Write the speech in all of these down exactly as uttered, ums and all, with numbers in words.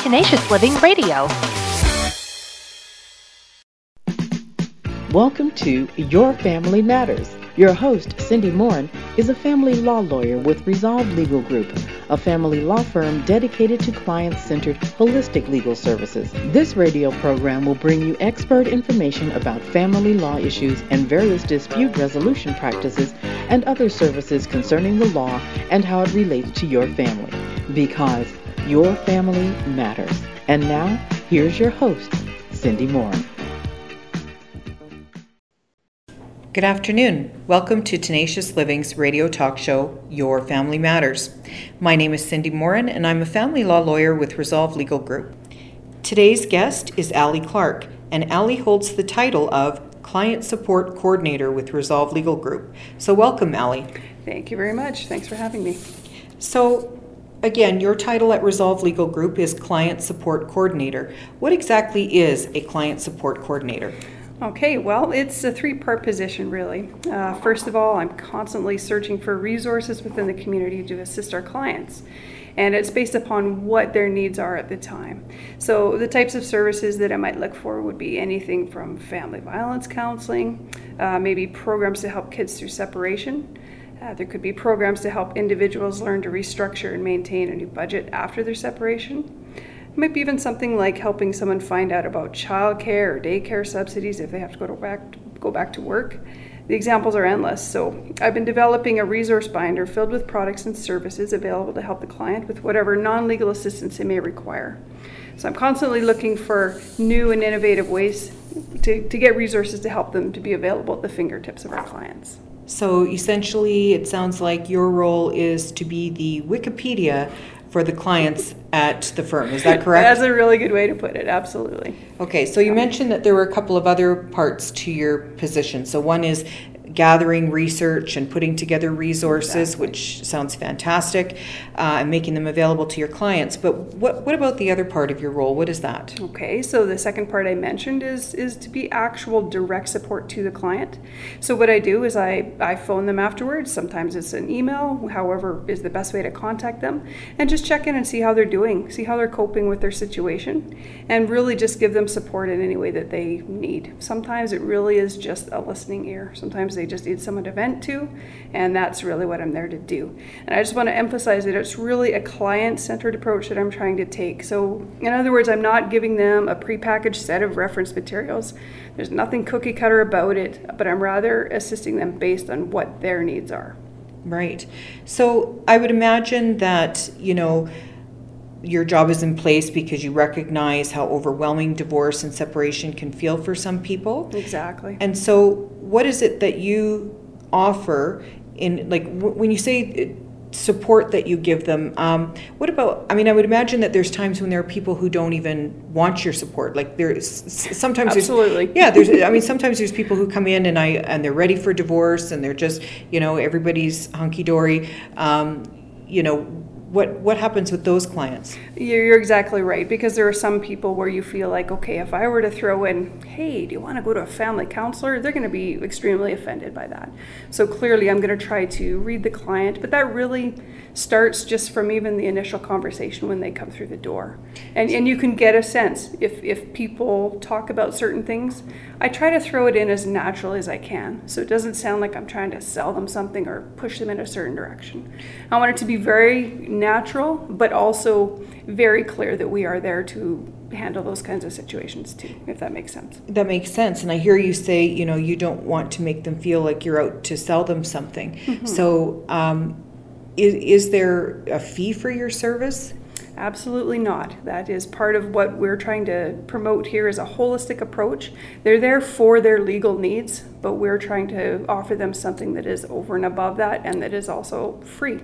Tenacious Living Radio. Welcome to Your Family Matters. Your host, Cindy Morin, is a family law lawyer with Resolve Legal Group, a family law firm dedicated to client-centered, holistic legal services. This radio program will bring you expert information about family law issues and various dispute resolution practices and other services concerning the law and how it relates to your family. Because your family matters. And now, here's your host, Cindy Morin. Good afternoon. Welcome to Tenacious Living's radio talk show, Your Family Matters. My name is Cindy Morin, and I'm a family law lawyer with Resolve Legal Group. Today's guest is Allie Clark, and Allie holds the title of Client Support Coordinator with Resolve Legal Group. So welcome, Allie. Thank you very much. Thanks for having me. So, again, your title at Resolve Legal Group is Client Support Coordinator. What exactly is a Client Support Coordinator? Okay, well, it's a three-part position, really. Uh, first of all, I'm constantly searching for resources within the community to assist our clients, and it's based upon what their needs are at the time. So the types of services that I might look for would be anything from family violence counseling, uh, maybe programs to help kids through separation. Uh, there could be programs to help individuals learn to restructure and maintain a new budget after their separation. It might be even something like helping someone find out about childcare or daycare subsidies if they have to go to back go back to work. The examples are endless. So I've been developing a resource binder filled with products and services available to help the client with whatever non-legal assistance they may require. So I'm constantly looking for new and innovative ways to, to get resources to help them to be available at the fingertips of our clients. So essentially, it sounds like your role is to be the Wikipedia for the clients at the firm. Is that correct? That's a really good way to put it, absolutely. Okay, so you mentioned that there were a couple of other parts to your position. So one is gathering research and putting together resources, exactly, which sounds fantastic, uh, and making them available to your clients. But what what about the other part of your role? What is that? Okay, so the second part I mentioned is is to be actual direct support to the client. So what I do is I, I phone them afterwards. Sometimes it's an email, however is the best way to contact them, and just check in and see how they're doing, see how they're coping with their situation, and really just give them support in any way that they need. Sometimes it really is just a listening ear. Sometimes they just need someone to vent to, and that's really what I'm there to do. And I just want to emphasize that it's really a client-centered approach that I'm trying to take. So in other words, I'm not giving them a prepackaged set of reference materials. There's nothing cookie cutter about it, but I'm rather assisting them based on what their needs are. Right. So I would imagine that, you know, your job is in place because you recognize how overwhelming divorce and separation can feel for some people. Exactly. And so what is it that you offer in, like, w- when you say support that you give them, um, what about, I mean, I would imagine that there's times when there are people who don't even want your support. Like there's sometimes Absolutely. There's, yeah, there's, I mean, sometimes there's people who come in and I, and they're ready for divorce and they're just, you know, everybody's hunky-dory, um, you know, What what happens with those clients? You're, you're exactly right, because there are some people where you feel like, okay, if I were to throw in, hey, do you want to go to a family counselor? They're going to be extremely offended by that. So clearly I'm going to try to read the client, but that really starts just from even the initial conversation when they come through the door. And and you can get a sense, if, if people talk about certain things, I try to throw it in as naturally as I can, so it doesn't sound like I'm trying to sell them something or push them in a certain direction. I want it to be very natural, but also very clear that we are there to handle those kinds of situations too, if that makes sense. That makes sense. And I hear you say, you know, you don't want to make them feel like you're out to sell them something. Mm-hmm. So um, is, is there a fee for your service? Absolutely not. That is part of what we're trying to promote here is a holistic approach. They're there for their legal needs, but we're trying to offer them something that is over and above that and that is also free.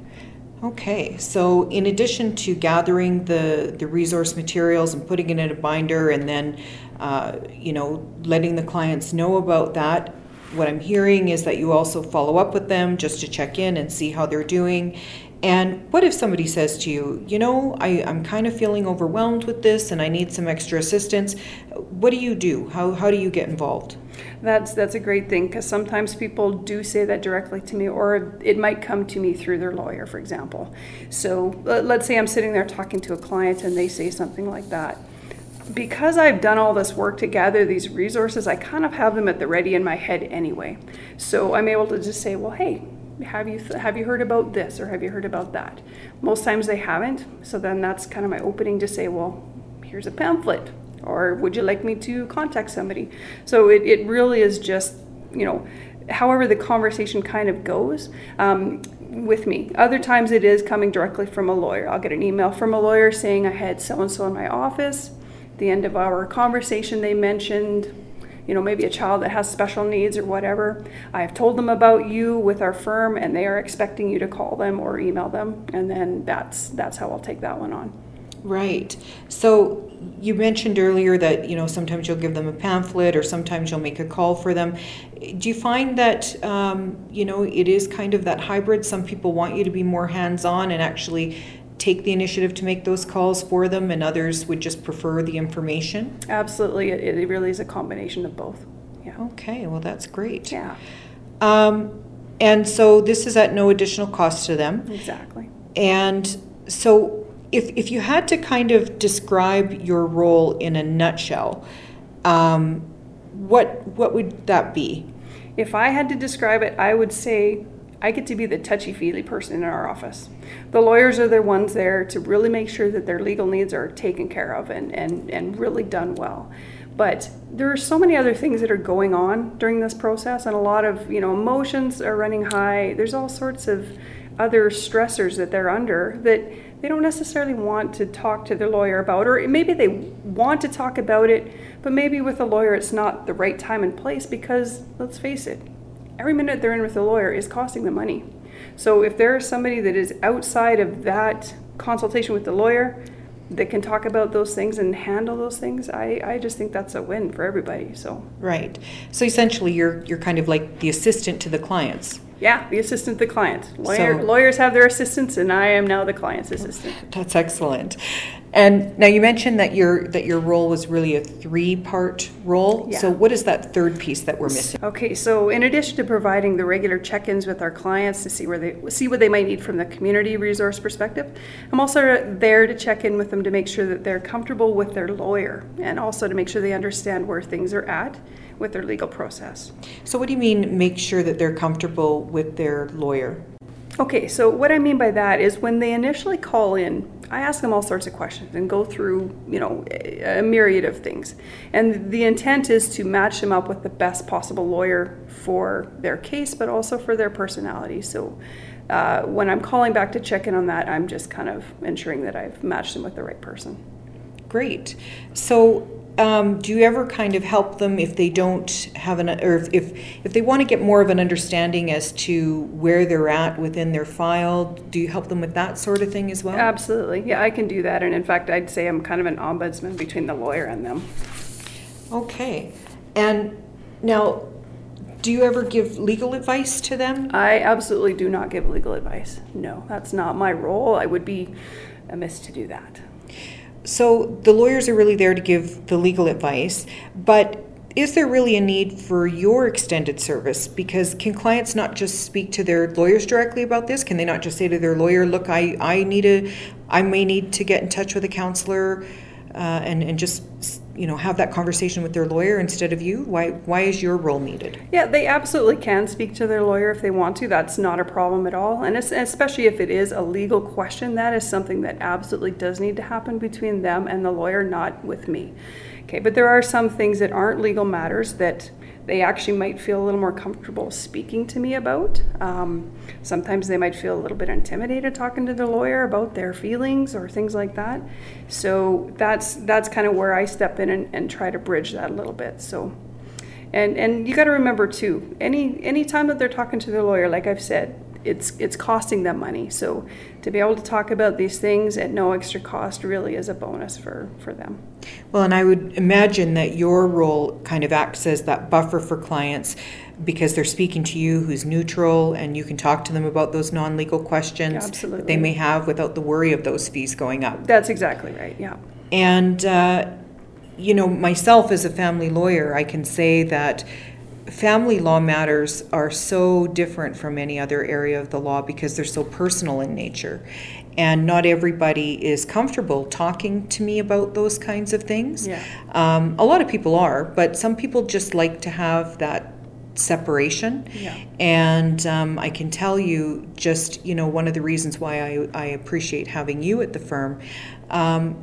Okay, so in addition to gathering the, the resource materials and putting it in a binder and then, uh, you know, letting the clients know about that, what I'm hearing is that you also follow up with them just to check in and see how they're doing. And what if somebody says to you, you know, I, I'm kind of feeling overwhelmed with this and I need some extra assistance. What do you do? How, how do you get involved? That's that's a great thing, because sometimes people do say that directly to me, or it might come to me through their lawyer, for example. So let- let's say I'm sitting there talking to a client and they say something like that. Because I've done all this work to gather these resources, I kind of have them at the ready in my head anyway. So I'm able to just say, well, hey, have you have you heard about this, or have you heard about that? Most times they haven't, so then that's kind of my opening to say, well, here's a pamphlet, or would you like me to contact somebody? So it, it really is just, you know, however the conversation kind of goes um, with me. Other times it is coming directly from a lawyer. I'll get an email from a lawyer saying I had so-and-so in my office. At the end of our conversation, they mentioned, you know, maybe a child that has special needs or whatever. I've told them about you with our firm, and they are expecting you to call them or email them, and then that's that's how I'll take that one on. Right. So you mentioned earlier that, you know, sometimes you'll give them a pamphlet or sometimes you'll make a call for them. Do you find that, um, you know, it is kind of that hybrid? Some people want you to be more hands-on and actually take the initiative to make those calls for them, and others would just prefer the information? Absolutely. It, it really is a combination of both. Yeah. Okay, well, that's great. Yeah, Um, and so this is at no additional cost to them. exactly. And so if, if you had to kind of describe your role in a nutshell, um, what, what would that be? If I had to describe it, I would say I get to be the touchy-feely person in our office. The lawyers are the ones there to really make sure that their legal needs are taken care of and, and, and really done well. But there are so many other things that are going on during this process, and a lot of, you know, emotions are running high. There's all sorts of other stressors that they're under that they don't necessarily want to talk to their lawyer about, or maybe they want to talk about it, but maybe with a lawyer it's not the right time and place, because let's face it, every minute they're in with a lawyer is costing them money. So if there is somebody that is outside of that consultation with the lawyer that can talk about those things and handle those things, I, I just think that's a win for everybody. So Right. So essentially you're, you're kind of like the assistant to the clients. yeah, the assistant to the client. Lawyer, So- lawyers have their assistants, and I am now the client's assistant. That's excellent. And now you mentioned that your that your role was really a three-part role. Yeah. So what is that third piece that we're missing? Okay, so in addition to providing the regular check-ins with our clients to see where they see what they might need from the community resource perspective, I'm also there to check in with them to make sure that they're comfortable with their lawyer, and also to make sure they understand where things are at with their legal process. So what do you mean make sure that they're comfortable with their lawyer? Okay, so what I mean by that is when they initially call in, I ask them all sorts of questions and go through, you know, a myriad of things. And the intent is to match them up with the best possible lawyer for their case, but also for their personality. So uh, when I'm calling back to check in on that, I'm just kind of ensuring that I've matched them with the right person. Great. So um, do you ever kind of help them if they don't have an, or if, if, if they want to get more of an understanding as to where they're at within their file, do you help them with that sort of thing as well? Absolutely. Yeah, I can do that. And in fact, I'd say I'm kind of an ombudsman between the lawyer and them. Okay. And now, do you ever give legal advice to them? I absolutely do not give legal advice. No, that's not my role. I would be amiss to do that. So the lawyers are really there to give the legal advice, but is there really a need for your extended service? Because can clients not just speak to their lawyers directly about this? Can they not just say to their lawyer, look, I, I need a, I may need to get in touch with a counselor uh, and, and just, you know, have that conversation with their lawyer instead of you? Why, why is your role needed? Yeah, they absolutely can speak to their lawyer if they want to. That's not a problem at all. And it's, especially if it is a legal question, that is something that absolutely does need to happen between them and the lawyer, not with me. Okay, but there are some things that aren't legal matters that they actually might feel a little more comfortable speaking to me about. Um, sometimes they might feel a little bit intimidated talking to the lawyer about their feelings or things like that. So that's that's kind of where I step in and, and try to bridge that a little bit. So, and and you got to remember too, any any time that they're talking to their lawyer, like I've said, it's it's costing them money. So to be able to talk about these things at no extra cost really is a bonus for, for them. Well, and I would imagine that your role kind of acts as that buffer for clients because they're speaking to you who's neutral and you can talk to them about those non-legal questions Absolutely. that they may have without the worry of those fees going up. That's exactly right, yeah. And uh, you know, myself as a family lawyer, I can say that family law matters are so different from any other area of the law because they're so personal in nature. And not everybody is comfortable talking to me about those kinds of things. Yeah. Um, a lot of people are, but some people just like to have that separation. Yeah. And um, I can tell you just, you know, one of the reasons why I, I appreciate having you at the firm um,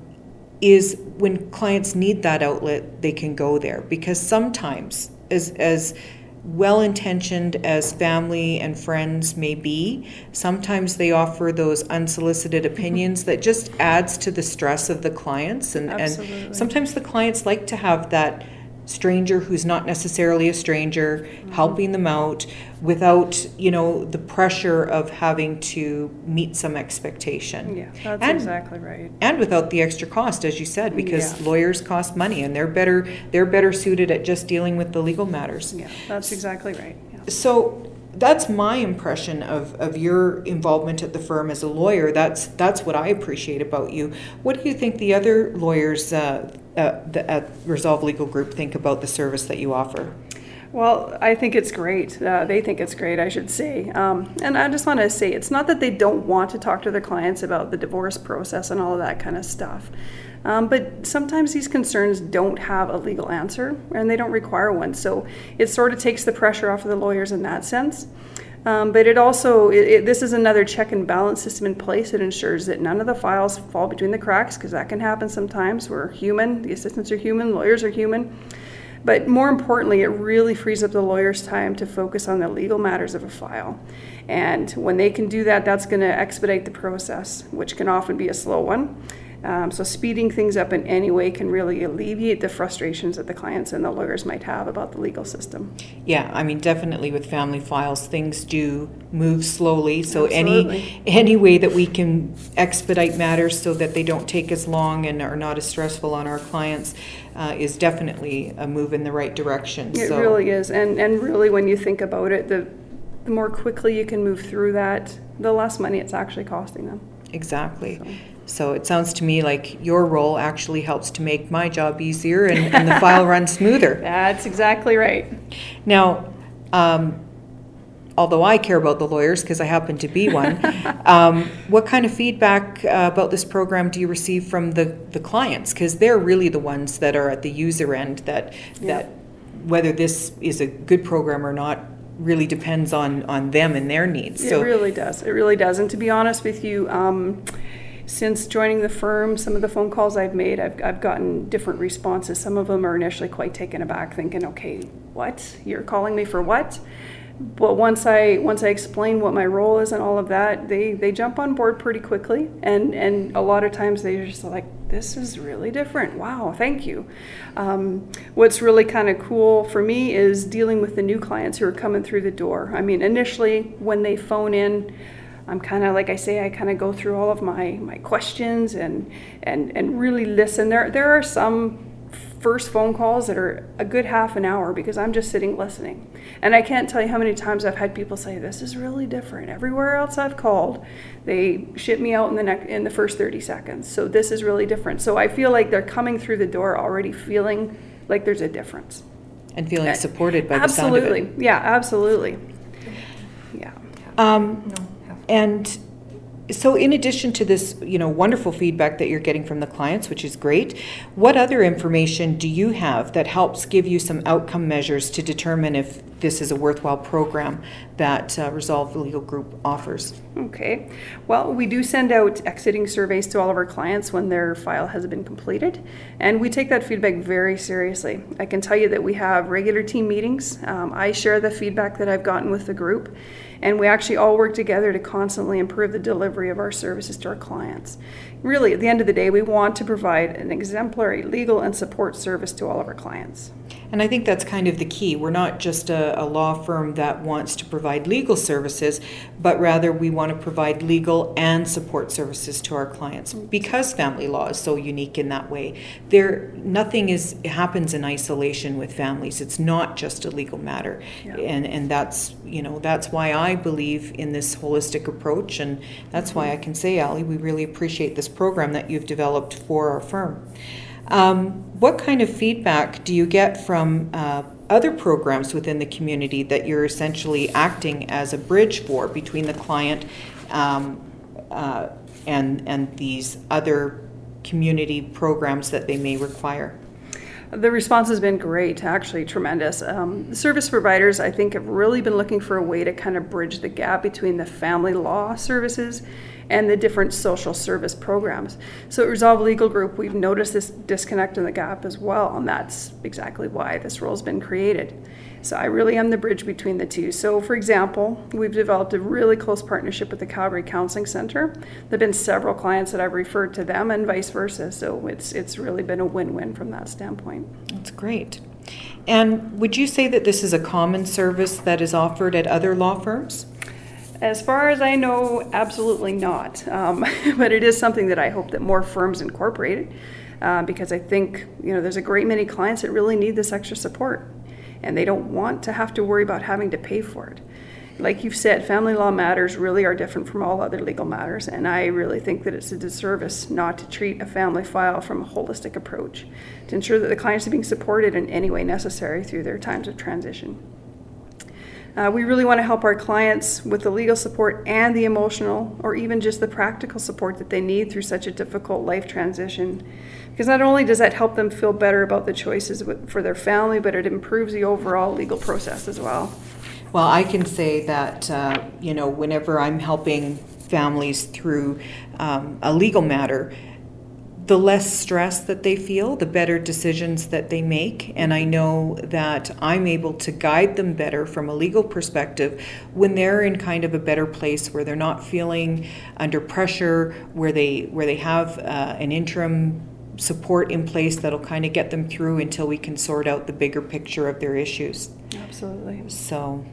is when clients need that outlet, they can go there. Because sometimes, as as well-intentioned as family and friends may be, sometimes they offer those unsolicited opinions mm-hmm. that just adds to the stress of the clients. And, and sometimes the clients like to have that stranger who's not necessarily a stranger mm-hmm. helping them out without, you know, the pressure of having to meet some expectation. Yeah, that's and, exactly right. And without the extra cost, as you said, because yeah. lawyers cost money and they're better they're better suited at just dealing with the legal matters. Yeah, that's exactly right. Yeah. So that's my impression of, of your involvement at the firm as a lawyer. That's that's what I appreciate about you. What do you think the other lawyers uh, uh, the, at Resolve Legal Group think about the service that you offer? Well, I think it's great. Uh, they think it's great, I should say. Um, and I just want to say, it's not that they don't want to talk to their clients about the divorce process and all of that kind of stuff. Um, but sometimes these concerns don't have a legal answer and they don't require one. So it sort of takes the pressure off of the lawyers in that sense. Um, but it also, it, it, this is another check and balance system in place. It ensures that none of the files fall between the cracks, because that can happen sometimes. We're human, the assistants are human, lawyers are human. But more importantly, it really frees up the lawyer's time to focus on the legal matters of a file. And when they can do that, that's going to expedite the process, which can often be a slow one. Um, so speeding things up in any way can really alleviate the frustrations that the clients and the lawyers might have about the legal system. Yeah, I mean, definitely with family files, things do move slowly. So Absolutely. any any way that we can expedite matters so that they don't take as long and are not as stressful on our clients uh, is definitely a move in the right direction. It so. really is. And, and really, when you think about it, the, the more quickly you can move through that, the less money it's actually costing them. Exactly. So. So it sounds to me like your role actually helps to make my job easier and, and the file runs smoother. That's exactly right. Now, um, although I care about the lawyers because I happen to be one, um, what kind of feedback uh, about this program do you receive from the, the clients? Because they're really the ones that are at the user end that, yeah. that whether this is a good program or not really depends on, on them and their needs. It So, really does. It really does. And to be honest with you, um, since joining the firm, some of the phone calls I've made, I've, I've gotten different responses. Some of them are initially quite taken aback, thinking, okay, what? You're calling me for what? But once I once I explain what my role is and all of that, they, they jump on board pretty quickly. And, and a lot of times they're just like, this is really different. Wow, thank you. Um, what's really kind of cool for me is dealing with the new clients who are coming through the door. I mean, initially when they phone in, I'm kind of, like I say, I kind of go through all of my, my questions and, and, and really listen. There, there are some first phone calls that are a good half an hour because I'm just sitting listening. And I can't tell you how many times I've had people say, this is really different. Everywhere else I've called, they ship me out in the next, in the first thirty seconds. So this is really different. So I feel like they're coming through the door already feeling like there's a difference. and feeling uh, supported by absolutely. the sound of it. Yeah, absolutely. Yeah. Um, and so in addition to this, you know, wonderful feedback that you're getting from the clients, which is great, what other information do you have that helps give you some outcome measures to determine if this is a worthwhile program that uh, Resolve Legal Group offers? Okay. Well, we do send out exiting surveys to all of our clients when their file has been completed, and we take that feedback very seriously. I can tell you that we have regular team meetings. Um, I share the feedback that I've gotten with the group, and we actually all work together to constantly improve the delivery of our services to our clients. Really, at the end of the day, we want to provide an exemplary legal and support service to all of our clients. And I think that's kind of the key. We're not just a, a law firm that wants to provide legal services, but rather we want to provide legal and support services to our clients because family law is so unique in that way. There, nothing is happens in isolation with families. It's not just a legal matter. Yeah. And, and that's, you know, that's why I believe in this holistic approach, and that's why I can say, Ali, we really appreciate this program that you've developed for our firm. Um, what kind of feedback do you get from uh, other programs within the community that you're essentially acting as a bridge for between the client um, uh, and, and these other community programs that they may require? The response has been great, actually tremendous. Um, the service providers, I think, have really been looking for a way to kind of bridge the gap between the family law services and the different social service programs. So at Resolve Legal Group, we've noticed this disconnect in the gap as well, and that's exactly why this role's been created. So I really am the bridge between the two. So for example, we've developed a really close partnership with the Calgary Counseling Center. There have been several clients that I've referred to them and vice versa. So it's it's really been a win-win from that standpoint. That's great. And would you say that this is a common service that is offered at other law firms? As far as I know, absolutely not. Um, but it is something that I hope that more firms incorporate, uh, because I think, you know, there's a great many clients that really need this extra support, and they don't want to have to worry about having to pay for it. Like you've said, family law matters really are different from all other legal matters, and I really think that it's a disservice not to treat a family file from a holistic approach, to ensure that the clients are being supported in any way necessary through their times of transition. Uh, we really want to help our clients with the legal support and the emotional or even just the practical support that they need through such a difficult life transition. Because not only does that help them feel better about the choices for their family, but it improves the overall legal process as well. Well, I can say that, uh, you know, whenever I'm helping families through um, a legal matter, the less stress that they feel, the better decisions that they make. And I know that I'm able to guide them better from a legal perspective when they're in kind of a better place where they're not feeling under pressure, where they where they have uh, an interim support in place that'll kind of get them through until we can sort out the bigger picture of their issues. Absolutely. So,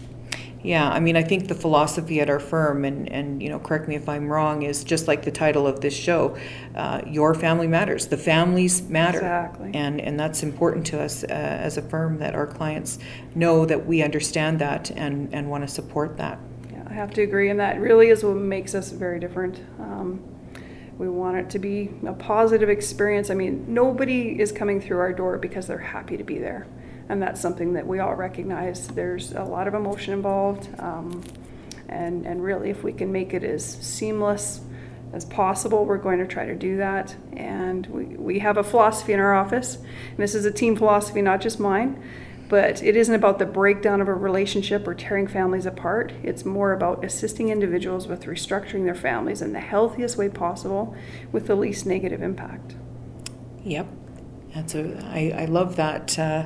yeah, I mean, I think the philosophy at our firm, and, and you know, correct me if I'm wrong, is just like the title of this show, uh, your family matters. The families matter. Exactly. And, and that's important to us uh, as a firm, that our clients know that we understand that and, and want to support that. Yeah, I have to agree, and that really is what makes us very different. Um, we want it to be a positive experience. I mean, nobody is coming through our door because they're happy to be there. And that's something that we all recognize. There's a lot of emotion involved. Um, and, and really, if we can make it as seamless as possible, we're going to try to do that. And we, we have a philosophy in our office. And this is a team philosophy, not just mine. But it isn't about the breakdown of a relationship or tearing families apart. It's more about assisting individuals with restructuring their families in the healthiest way possible with the least negative impact. Yep. That's a, I, I love that. Uh,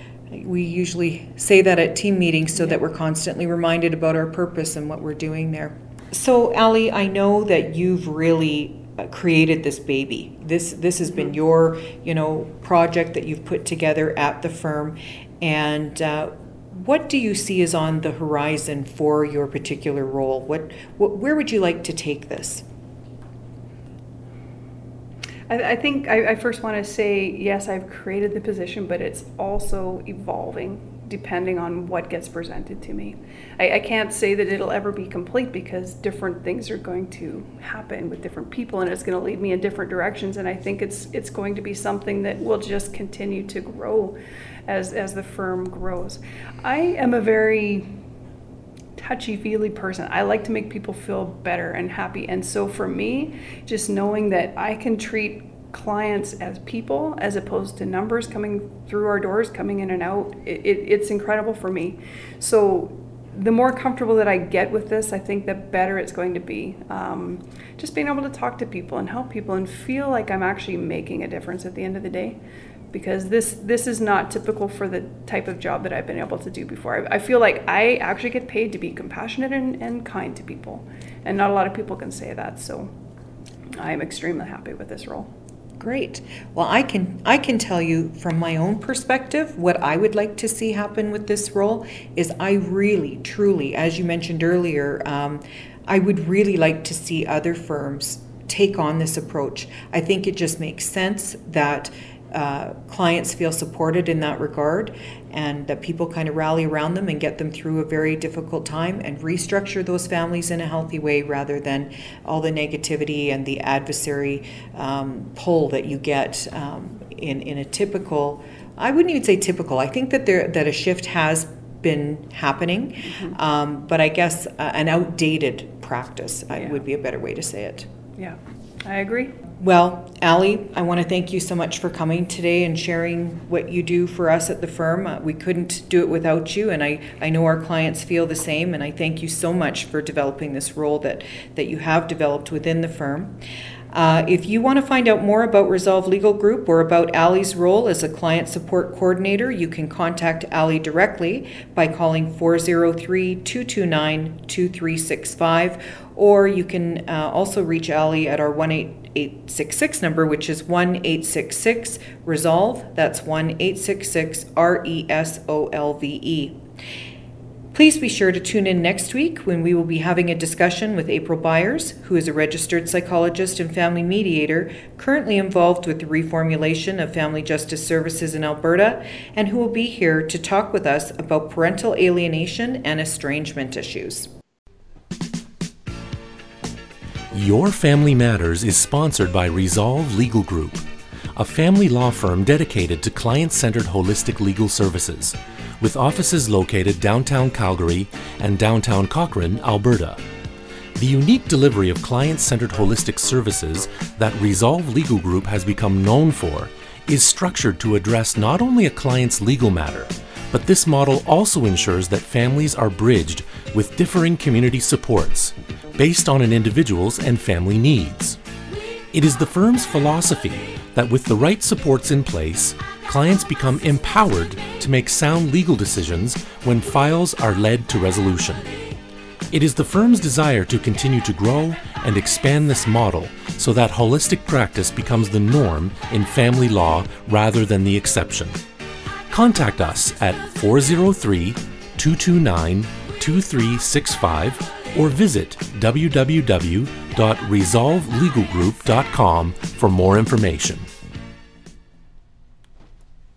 we usually say that at team meetings so yeah. that we're constantly reminded about our purpose and what we're doing there. So, Ali, I know that you've really created this baby. This this has been your, you know, project that you've put together at the firm. And uh, what do you see is on the horizon for your particular role? What, what where would you like to take this? I, I think I, I first want to say, yes, I've created the position, but it's also evolving depending on what gets presented to me. I, I can't say that it'll ever be complete because different things are going to happen with different people, and it's going to lead me in different directions. And I think it's it's going to be something that will just continue to grow as as the firm grows. I am a very touchy-feely person. I like to make people feel better and happy. And so for me, just knowing that I can treat clients as people as opposed to numbers coming through our doors, coming in and out, it, it, it's incredible for me. So the more comfortable that I get with this, I think the better it's going to be. Um, just being able to talk to people and help people and feel like I'm actually making a difference at the end of the day. Because this this is not typical for the type of job that I've been able to do before. I, I feel like I actually get paid to be compassionate and, and kind to people. And not a lot of people can say that. So I'm extremely happy with this role. Great. Well, I can I can tell you from my own perspective, what I would like to see happen with this role is I really, truly, as you mentioned earlier, um, I would really like to see other firms take on this approach. I think it just makes sense that uh, clients feel supported in that regard, and that people kind of rally around them and get them through a very difficult time and restructure those families in a healthy way, rather than all the negativity and the adversary um, pull that you get um, in, in a typical, I wouldn't even say typical, I think that there that a shift has been happening, mm-hmm. um, but I guess uh, an outdated practice yeah. uh, would be a better way to say it. Yeah, I agree. Well, Ali, I want to thank you so much for coming today and sharing what you do for us at the firm. Uh, we couldn't do it without you, and I, I know our clients feel the same, and I thank you so much for developing this role that, that you have developed within the firm. Uh, if you want to find out more about Resolve Legal Group or about Ali's role as a client support coordinator, you can contact Ali directly by calling four oh three, two two nine, two three six five, or you can uh, also reach Ali at our one eight eight six six number, which is one eight six six resolve. That's one eight six six R E S O L V E. Please be sure to tune in next week when we will be having a discussion with April Byers, who is a registered psychologist and family mediator currently involved with the reformulation of family justice services in Alberta, and who will be here to talk with us about parental alienation and estrangement issues. Your Family Matters is sponsored by Resolve Legal Group, a family law firm dedicated to client-centered holistic legal services, with offices located downtown Calgary and downtown Cochrane, Alberta. The unique delivery of client-centered holistic services that Resolve Legal Group has become known for is structured to address not only a client's legal matter, but this model also ensures that families are bridged with differing community supports based on an individual's and family needs. It is the firm's philosophy that with the right supports in place, clients become empowered to make sound legal decisions when files are led to resolution. It is the firm's desire to continue to grow and expand this model so that holistic practice becomes the norm in family law rather than the exception. Contact us at four oh three, two two nine, two three six five or visit w w w dot resolve legal group dot com for more information.